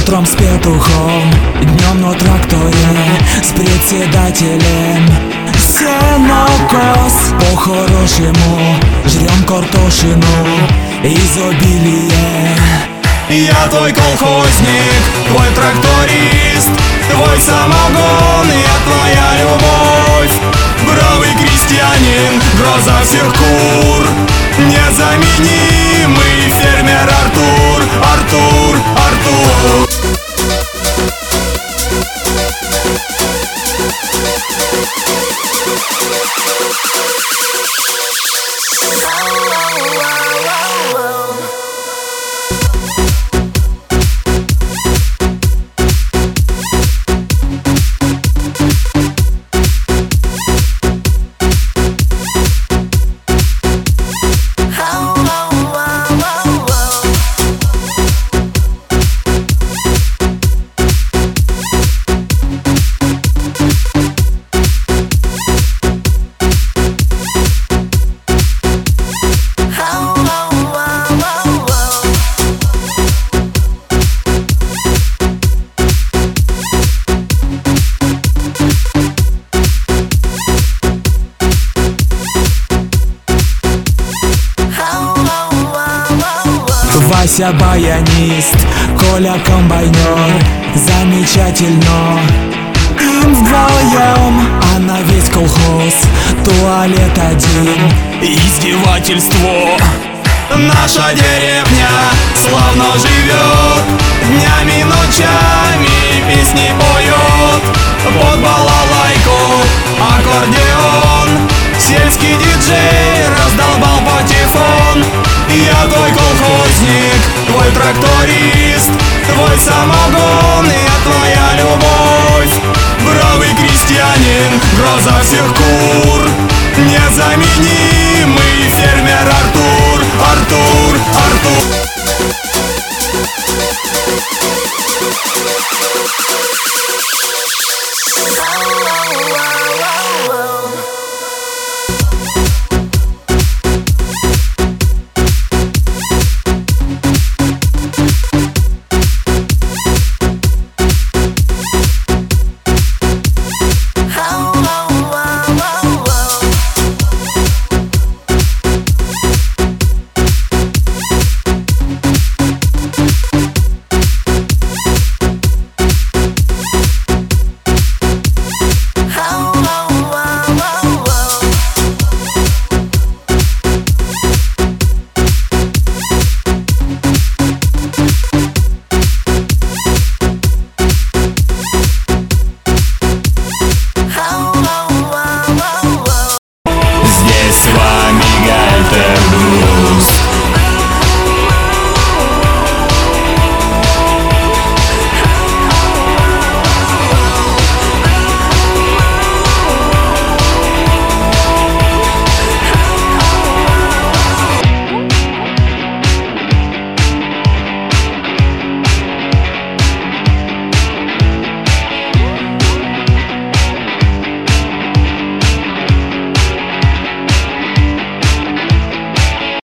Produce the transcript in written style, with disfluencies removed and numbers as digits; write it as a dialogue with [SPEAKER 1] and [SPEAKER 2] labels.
[SPEAKER 1] Утром с петухом, днем на тракторе с председателем. Сенокос по-хорошему, жрем картошину, изобилие.
[SPEAKER 2] Я твой колхозник, твой тракторист, твой самогон, я твоя любовь. Бравый крестьянин, гроза всех кур, незаменимый фермер Артур, Артур, Артур.
[SPEAKER 1] Вася баянист, Коля комбайнер, замечательно. Им вдвоем, а на весь колхоз туалет один.
[SPEAKER 2] Издевательство. Наша деревня славно живет, днями, ночами песни поет. Под балалайку аккордеон, сельский диджей раздолбал потек.